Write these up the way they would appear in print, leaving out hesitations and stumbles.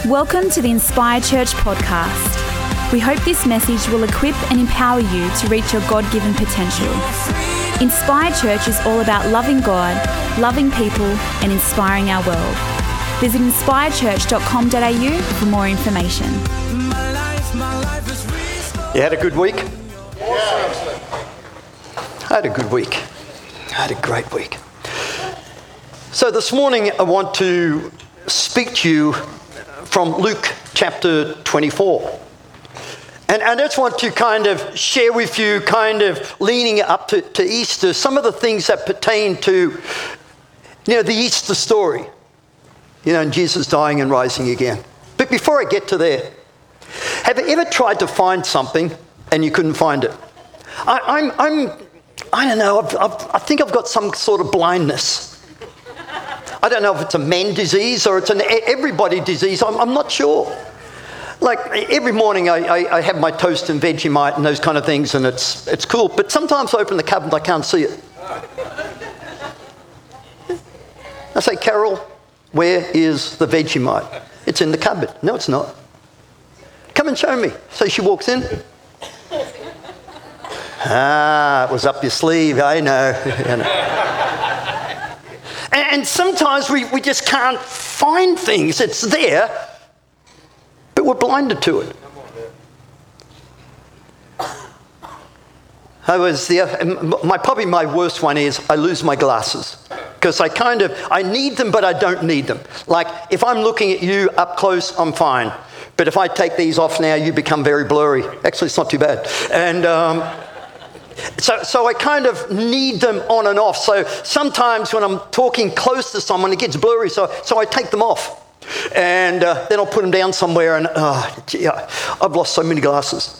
Welcome to the Inspire Church podcast. We hope this message will equip and empower you to reach your God-given potential. Inspire Church is all about loving God, loving people, and inspiring our world. Visit inspirechurch.com.au for more information. You had a good week? I had a good week. I had a great week. So this morning I want to speak to you from Luke chapter 24. And I just want to kind of share with you, kind of leading up to Easter, some of the things that pertain to, the Easter story. And Jesus dying and rising again. But before I get to there, have you ever tried to find something and you couldn't find it? I don't know, I think I've got some sort of blindness. I don't know if it's a man disease or it's an everybody disease. I'm not sure. Like every morning I have my toast and Vegemite and those kind of things, and it's cool. But sometimes I open the cupboard and I can't see it. I say, Carol, where is the Vegemite? It's in the cupboard. No, it's not. Come and show me. So she walks in. It was up your sleeve. I know. And sometimes we just can't find things. It's there, but we're blinded to it. Probably my worst one is I lose my glasses. Because I need them, but I don't need them. Like, if I'm looking at you up close, I'm fine. But if I take these off now, you become very blurry. Actually, it's not too bad. And so I kind of need them on and off. So sometimes when I'm talking close to someone, it gets blurry, so I take them off. And then I'll put them down somewhere, and I've lost so many glasses.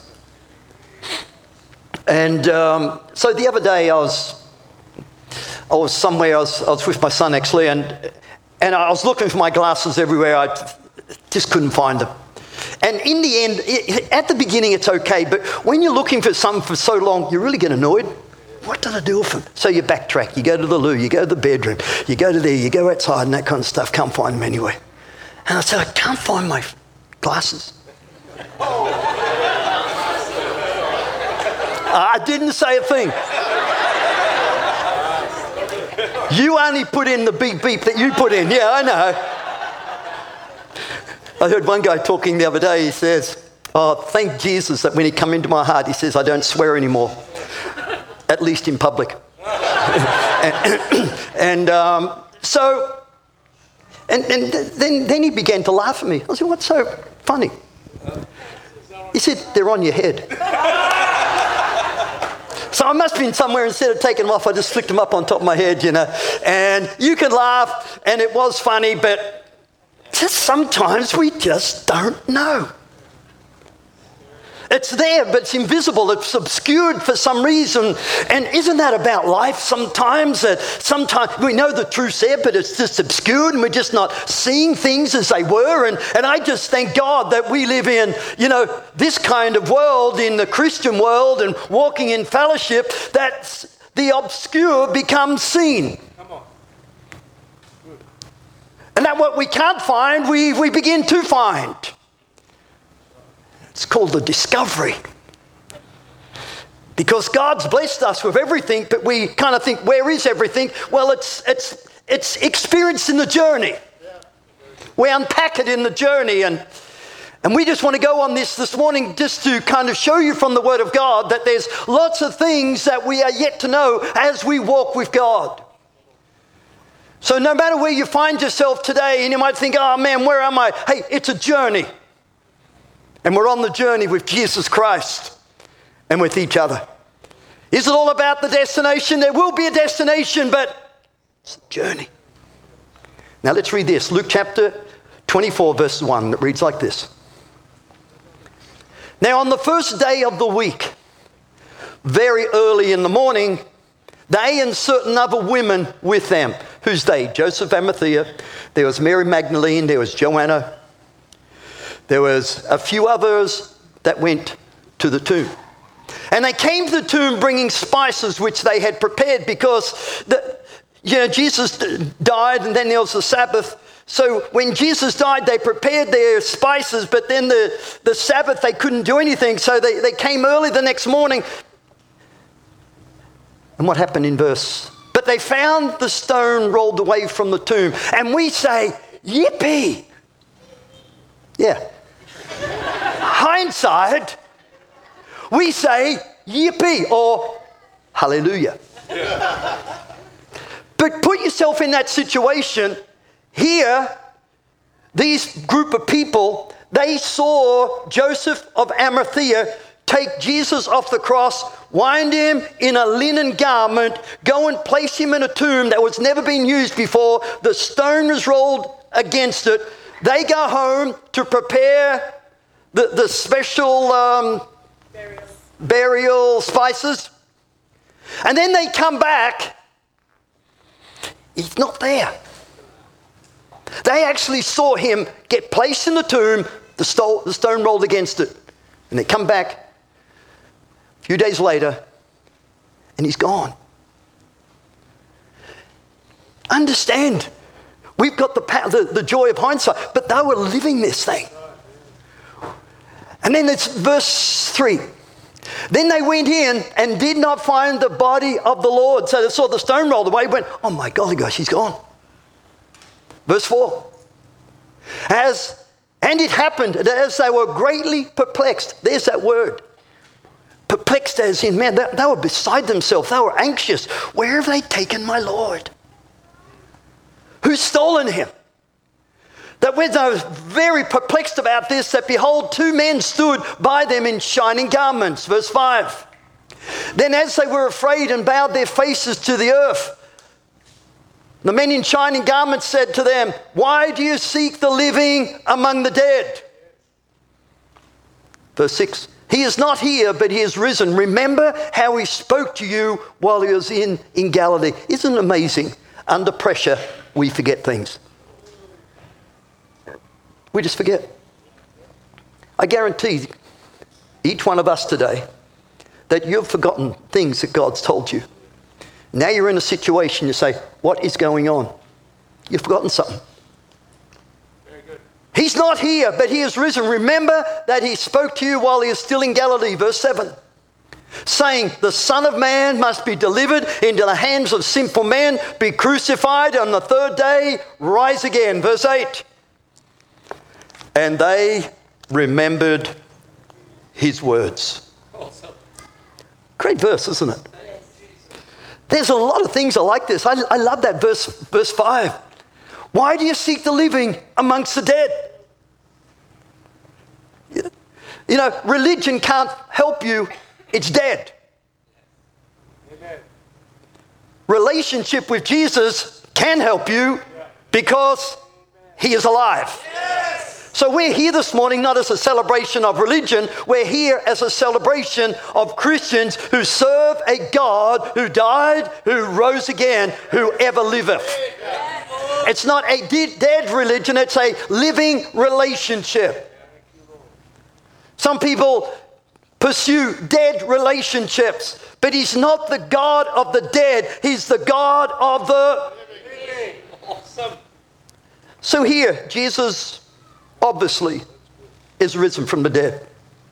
And so the other day I was somewhere, I was with my son actually, and I was looking for my glasses everywhere. I just couldn't find them. And in the end, at the beginning it's okay, but when you're looking for something for so long, you really get annoyed. What did I do with them? So you backtrack, you go to the loo, you go to the bedroom, you go to there, you go outside and that kind of stuff, can't find them anywhere. And I said, I can't find my glasses. I didn't say a thing. You only put in the beep beep that you put in. Yeah, I know. I heard one guy talking the other day. He says, thank Jesus that when he come into my heart, he says, I don't swear anymore, at least in public. and then he began to laugh at me. I said, what's so funny? He said, they're on your head. So I must have been somewhere, instead of taking them off, I just flicked them up on top of my head, And you can laugh, and it was funny, but just sometimes we just don't know. It's there, but it's invisible. It's obscured for some reason. And isn't that about life sometimes? That sometimes we know the truth's there, but it's just obscured and we're just not seeing things as they were. And I just thank God that we live in, this kind of world, in the Christian world, and walking in fellowship, that the obscure becomes seen. And that what we can't find, we begin to find. It's called the discovery. Because God's blessed us with everything, but we kind of think, where is everything? Well, it's experienced in the journey. We unpack it in the journey, and we just want to go on this morning just to kind of show you from the Word of God that there's lots of things that we are yet to know as we walk with God. So no matter where you find yourself today, and you might think, oh man, where am I? Hey, it's a journey. And we're on the journey with Jesus Christ and with each other. Is it all about the destination? There will be a destination, but it's a journey. Now let's read this. Luke chapter 24, verse 1. It reads like this. Now on the first day of the week, very early in the morning, they and certain other women with them. Who's they? Joseph, Arimathea. There was Mary Magdalene. There was Joanna. There was a few others that went to the tomb. And they came to the tomb bringing spices which they had prepared, because Jesus died and then there was the Sabbath. So when Jesus died, they prepared their spices, but then the Sabbath, they couldn't do anything. So they came early the next morning. And what happened in verse? But they found the stone rolled away from the tomb. And we say, yippee. Yeah. Hindsight, we say, yippee or hallelujah. But put yourself in that situation. Here, these group of people, they saw Joseph of Arimathea take Jesus off the cross, wind him in a linen garment, go and place him in a tomb that was never been used before. The stone was rolled against it. They go home to prepare the special burial spices. And then they come back. He's not there. They actually saw him get placed in the tomb, the stone rolled against it. And they come back a few days later, and he's gone. Understand, we've got the joy of hindsight, but they were living this thing. And then it's verse 3. Then they went in and did not find the body of the Lord. So they saw the stone rolled away, went, oh my golly gosh, he's gone. Verse 4. And it happened as they were greatly perplexed. There's that word. Perplexed as in, man, they were beside themselves. They were anxious. Where have they taken my Lord? Who's stolen him? That when they were very perplexed about this, that behold, two men stood by them in shining garments. Verse 5. Then as they were afraid and bowed their faces to the earth, the men in shining garments said to them, why do you seek the living among the dead? Verse 6. He is not here, but he is risen. Remember how he spoke to you while he was in Galilee. Isn't it amazing? Under pressure, we forget things. We just forget. I guarantee each one of us today that you've forgotten things that God's told you. Now you're in a situation, you say, what is going on? You've forgotten something. Very good. He's not here, but he is risen. Remember that he spoke to you while he is still in Galilee. Verse 7. Saying, the Son of Man must be delivered into the hands of sinful men, be crucified, on the third day rise again. Verse 8. And they remembered his words. Awesome. Great verse, isn't it? There's a lot of things I like this. I love that verse 5. Why do you seek the living amongst the dead? You know, religion can't help you. It's dead. Amen. Relationship with Jesus can help you because he is alive. Yes. So we're here this morning not as a celebration of religion. We're here as a celebration of Christians who serve a God who died, who rose again, who ever liveth. It's not a dead religion. It's a living relationship. Some people pursue dead relationships, but he's not the God of the dead. He's the God of the living. Awesome. So here, Jesus obviously is risen from the dead.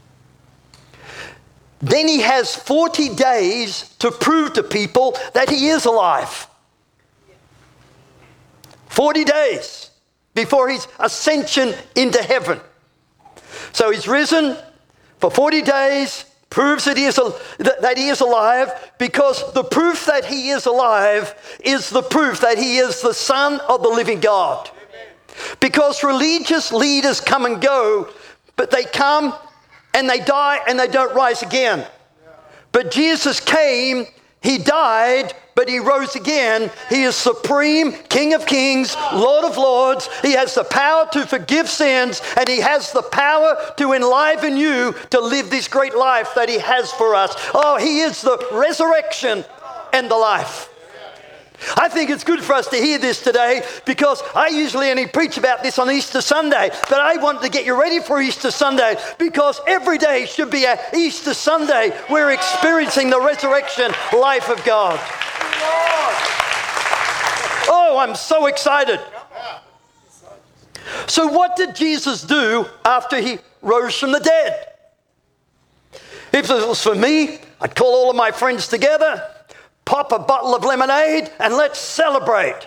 Then he has 40 days to prove to people that he is alive. 40 days before his ascension into heaven. So he's risen for 40 days, proves that he is alive, because the proof that he is alive is the proof that he is the Son of the living God. Because religious leaders come and go, but they come and they die and they don't rise again. But Jesus came, he died, but he rose again. He is supreme, King of kings, Lord of lords. He has the power to forgive sins, and he has the power to enliven you to live this great life that he has for us. Oh, he is the resurrection and the life. I think it's good for us to hear this today, because I usually only preach about this on Easter Sunday, but I wanted to get you ready for Easter Sunday, because every day should be an Easter Sunday. We're experiencing the resurrection life of God. Oh, I'm so excited. So what did Jesus do after he rose from the dead? If it was for me, I'd call all of my friends together, pop a bottle of lemonade, and let's celebrate.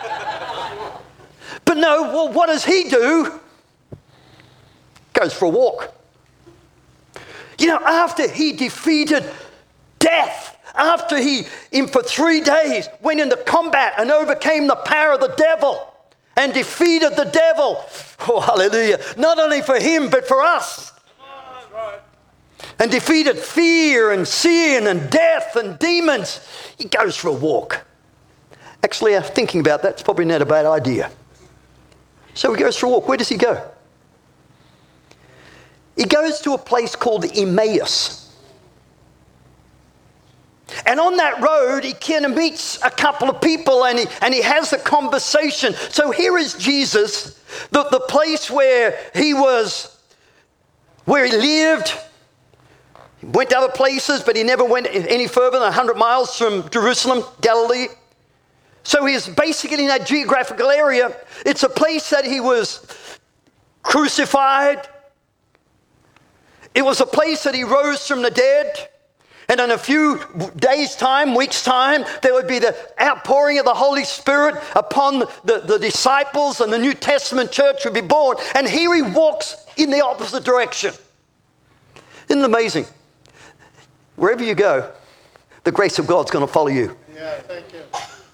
But no, well, what does he do? Goes for a walk. You know, after he defeated death, after he, for 3 days, went into combat and overcame the power of the devil and defeated the devil. Oh, hallelujah. Not only for him, but for us. And defeated fear and sin and death and demons. He goes for a walk. Actually, thinking about that's probably not a bad idea. So he goes for a walk. Where does he go? He goes to a place called Emmaus. And on that road, he kind of meets a couple of people and he has a conversation. So here is Jesus, the place where he lived. He went to other places, but he never went any further than 100 miles from Jerusalem, Galilee. So he's basically in that geographical area. It's a place that he was crucified. It was a place that he rose from the dead. And in a few days' time, weeks' time, there would be the outpouring of the Holy Spirit upon the disciples, and the New Testament church would be born. And here he walks in the opposite direction. Isn't it amazing? Wherever you go, the grace of God's going to follow you. Yeah, thank you.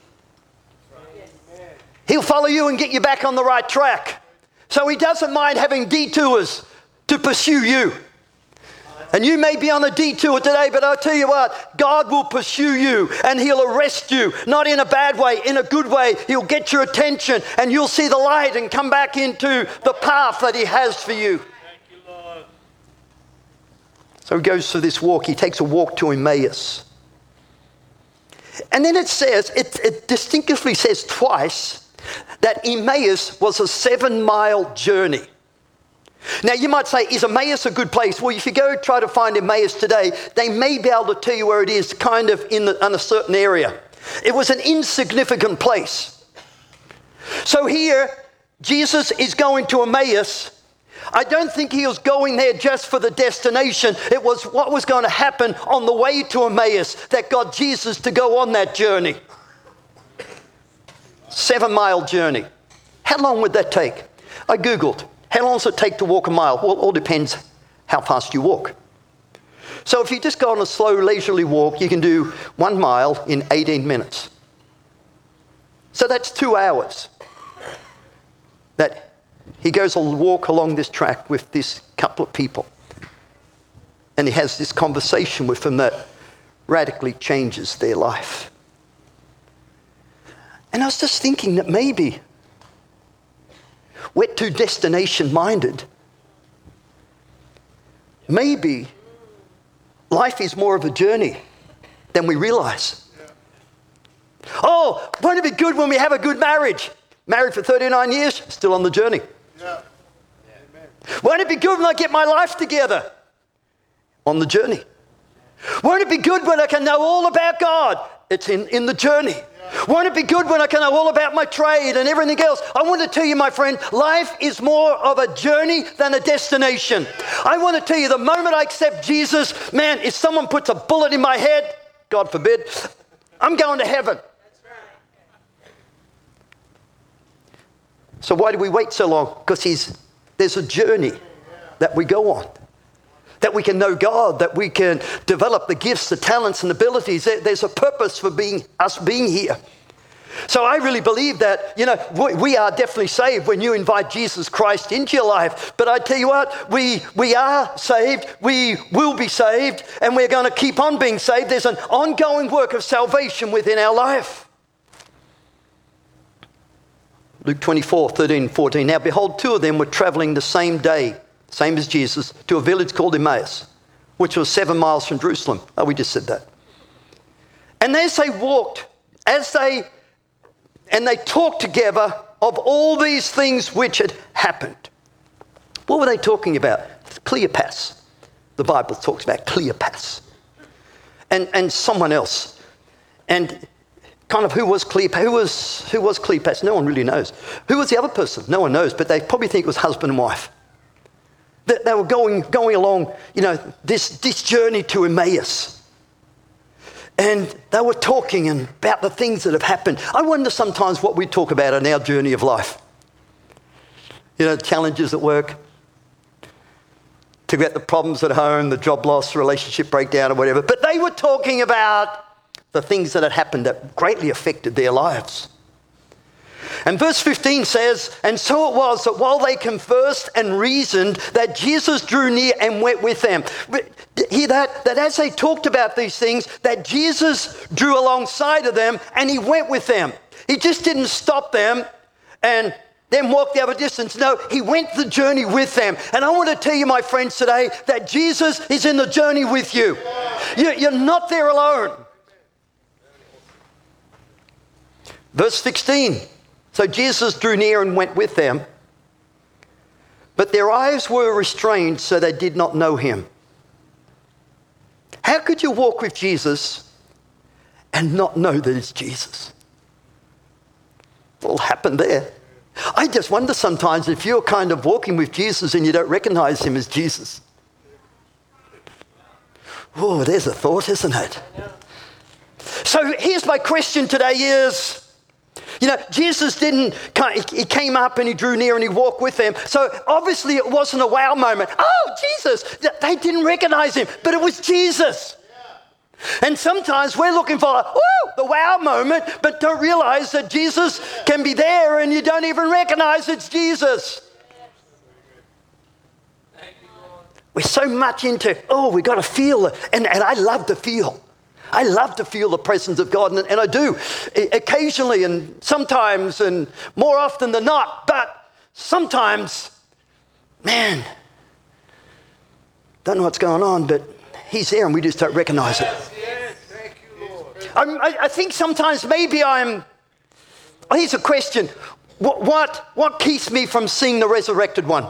He'll follow you and get you back on the right track. So he doesn't mind having detours to pursue you. And you may be on a detour today, but I'll tell you what, God will pursue you and he'll arrest you, not in a bad way, in a good way. He'll get your attention and you'll see the light and come back into the path that he has for you. Thank you, Lord. So he goes for this walk. He takes a walk to Emmaus. And then it says, it distinctively says twice that Emmaus was a 7-mile journey. Now you might say, is Emmaus a good place? Well, if you go try to find Emmaus today, they may be able to tell you where it is, kind of in a certain area. It was an insignificant place. So here, Jesus is going to Emmaus. I don't think he was going there just for the destination. It was what was going to happen on the way to Emmaus that got Jesus to go on that journey. 7-mile journey. How long would that take? I Googled. How long does it take to walk a mile? Well, it all depends how fast you walk. So if you just go on a slow, leisurely walk, you can do 1 mile in 18 minutes. So that's 2 hours that he goes a walk along this track with this couple of people. And he has this conversation with them that radically changes their life. And I was just thinking that maybe we're too destination-minded. Maybe life is more of a journey than we realize. Yeah. Oh, won't it be good when we have a good marriage? Married for 39 years, still on the journey. Yeah. Won't it be good when I get my life together? On the journey. Won't it be good when I can know all about God? It's in the journey. Won't it be good when I can know all about my trade and everything else? I want to tell you, my friend, life is more of a journey than a destination. I want to tell you, the moment I accept Jesus, man, if someone puts a bullet in my head, God forbid, I'm going to heaven. So why do we wait so long? Because there's a journey that we go on. That we can know God, that we can develop the gifts, the talents and abilities. There's a purpose for us being here. So I really believe that, we are definitely saved when you invite Jesus Christ into your life. But I tell you what, we are saved, we will be saved, and we're going to keep on being saved. There's an ongoing work of salvation within our life. Luke 24, 13, 14. Now behold, 2 of them were traveling the same day, same as Jesus, to a village called Emmaus, which was 7 miles from Jerusalem. Oh, we just said that. And as they walked, they talked together of all these things which had happened. What were they talking about? Cleopas. The Bible talks about Cleopas. And someone else. And kind of who was Cleopas? Who was Cleopas? No one really knows. Who was the other person? No one knows, but they probably think it was husband and wife. They were going along, this journey to Emmaus. And they were talking about the things that have happened. I wonder sometimes what we talk about in our journey of life. Challenges at work. Talk about the problems at home, the job loss, relationship breakdown or whatever. But they were talking about the things that had happened that greatly affected their lives. And verse 15 says, and so it was that while they conversed and reasoned, that Jesus drew near and went with them. Hear that? That as they talked about these things, that Jesus drew alongside of them and he went with them. He just didn't stop them and then walk the other distance. No, he went the journey with them. And I want to tell you, my friends, today, that Jesus is in the journey with you. You're not there alone. Verse 16. So Jesus drew near and went with them, but their eyes were restrained so they did not know him. How could you walk with Jesus and not know that it's Jesus? What happened there? I just wonder sometimes if you're kind of walking with Jesus and you don't recognize him as Jesus. Oh, there's a thought, isn't it? So here's my question today is, Jesus he came up and he drew near and he walked with them. So obviously it wasn't a wow moment. Oh, Jesus. They didn't recognize him, but it was Jesus. Yeah. And sometimes we're looking for, the wow moment, but don't realize that Jesus can be there and you don't even recognize it's Jesus. We're so much into, we got to feel it. And I love to feel. I love to feel the presence of God, and I do occasionally and sometimes and more often than not, but sometimes, man, don't know what's going on, but he's there and we just don't recognize it. Yes, thank you, Lord. I think sometimes maybe here's a question. What keeps me from seeing the resurrected one?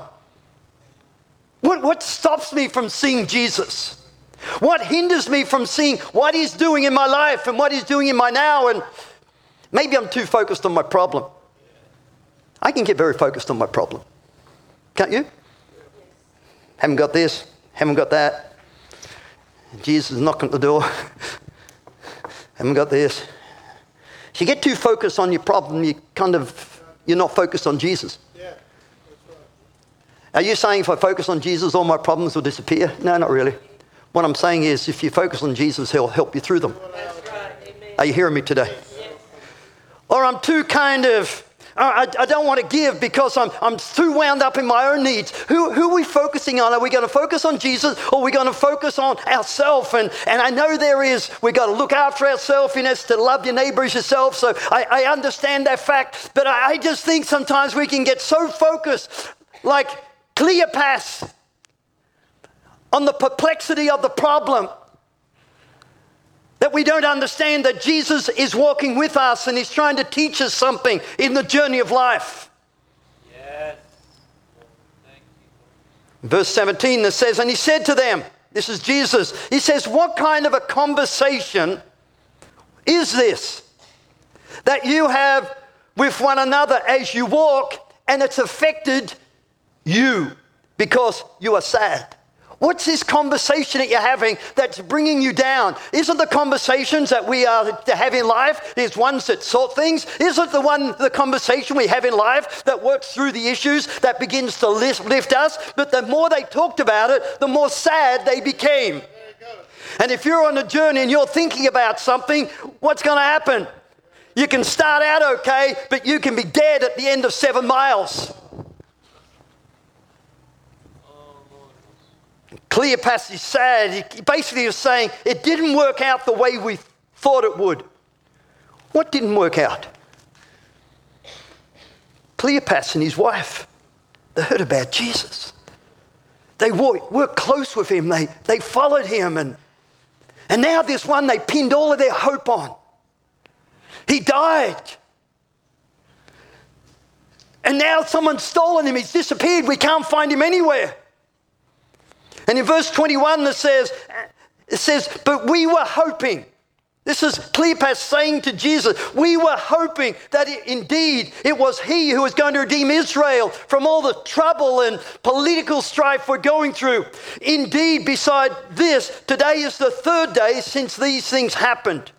What stops me from seeing Jesus? What hinders me from seeing what he's doing in my life and what he's doing in my now? And maybe I'm too focused on my problem. I can get very focused on my problem. Can't you? Haven't got this, haven't got that. Jesus is knocking at the door. Haven't got this. If you get too focused on your problem, you're not focused on Jesus. Yeah, that's right. Are you saying if I focus on Jesus, all my problems will disappear? No, not really. What I'm saying is if you focus on Jesus, he'll help you through them. That's right. Amen. Are you hearing me today? Yes. Or I'm too I don't want to give because I'm too wound up in my own needs. Who are we focusing on? Are we going to focus on Jesus or are we going to focus on ourselves? And I know we've got to look after ourselves, to love your neighbor as yourself. So I understand that fact. But I just think sometimes we can get so focused like Cleopas on the perplexity of the problem that we don't understand that Jesus is walking with us and he's trying to teach us something in the journey of life. Yes. Thank you. Verse 17 that says, and he said to them, this is Jesus, he says, what kind of a conversation is this that you have with one another as you walk and it's affected you because you are sad? What's this conversation that you're having that's bringing you down? Isn't the conversations that we are to have in life is ones that sort things? Isn't the conversation we have in life that works through the issues that begins to lift us? But the more they talked about it, the more sad they became. And if you're on a journey and you're thinking about something, what's going to happen? You can start out okay, but you can be dead at the end of 7 miles. Cleopas is sad. He basically is saying it didn't work out the way we thought it would. What didn't work out? Cleopas and his wife, they heard about Jesus. They worked close with him. They followed him. And now this one they pinned all of their hope on. He died. And now someone's stolen him. He's disappeared. We can't find him anywhere. And in verse 21 it says, but we were hoping. This is Cleopas saying to Jesus, we were hoping that indeed it was he who was going to redeem Israel from all the trouble and political strife we're going through. Indeed, beside this, today is the third day since these things happened.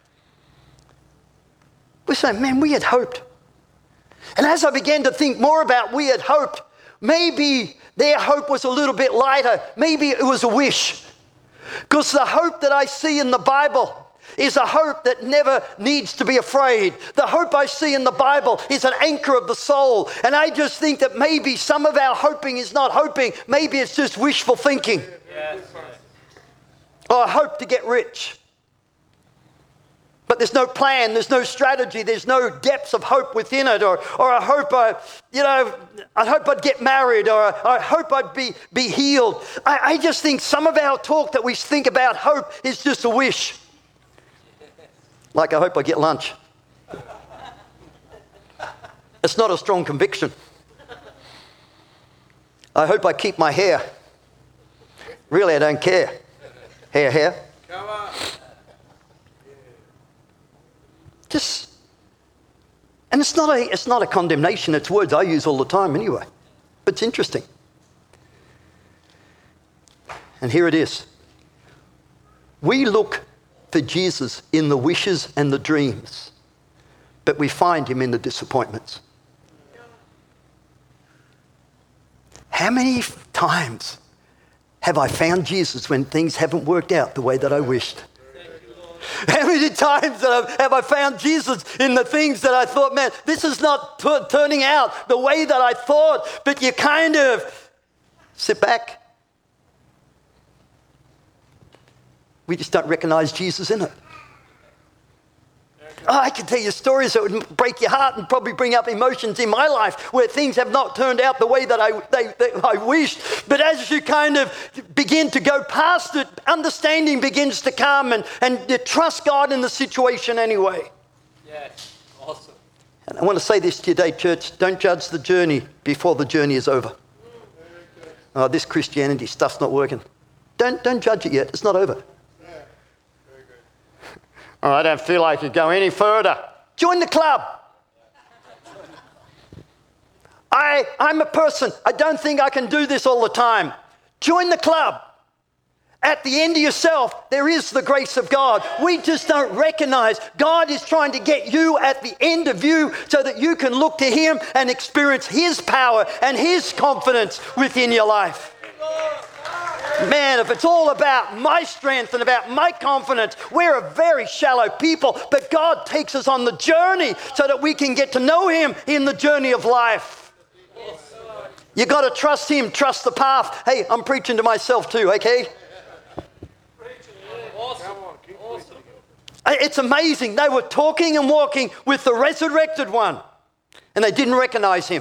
We say, man, we had hoped. And as I began to think more about we had hoped, maybe their hope was a little bit lighter. Maybe it was a wish. Because the hope that I see in the Bible is a hope that never needs to be afraid. The hope I see in the Bible is an anchor of the soul. And I just think that maybe some of our hoping is not hoping. Maybe it's just wishful thinking. Yes. Or I hope to get rich. But there's no plan, there's no strategy, there's no depths of hope within it. Or I hope I hope I'd get married, or I hope I'd be healed. I just think some of our talk that we think about hope is just a wish. Like, I hope I get lunch. It's not a strong conviction. I hope I keep my hair. Really, I don't care. Hair. Come on. And it's not a condemnation. It's words I use all the time anyway. But it's interesting. And here it is. We look for Jesus in the wishes and the dreams, but we find him in the disappointments. How many times have I found Jesus when things haven't worked out the way that I wished? How many times have I found Jesus in the things that I thought, man, this is not turning out the way that I thought, but you kind of sit back. We just don't recognize Jesus in it. Oh, I can tell you stories that would break your heart and probably bring up emotions in my life where things have not turned out the way that I wished. But as you kind of begin to go past it, understanding begins to come and you trust God in the situation anyway. Yes. Awesome. And I want to say this to you today, church. Don't judge the journey before the journey is over. Oh, this Christianity stuff's not working. Don't judge it yet. It's not over. Oh, I don't feel like I could go any further. Join the club. I'm a person. I don't think I can do this all the time. Join the club. At the end of yourself, there is the grace of God. We just don't recognize God is trying to get you at the end of you so that you can look to him and experience his power and his confidence within your life. Man, if it's all about my strength and about my confidence, we're a very shallow people. But God takes us on the journey so that we can get to know him in the journey of life. You got to trust him, trust the path. Hey, I'm preaching to myself too, okay? Awesome. It's amazing. They were talking and walking with the resurrected one, and they didn't recognize him.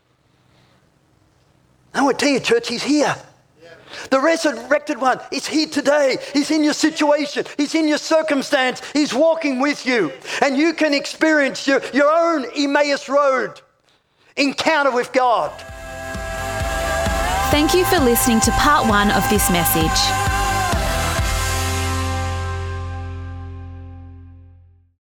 I want to tell you, church, he's here. The resurrected one is here today. He's in your situation. He's in your circumstance. He's walking with you. And you can experience your own Emmaus Road encounter with God. Thank you for listening to part 1 of this message.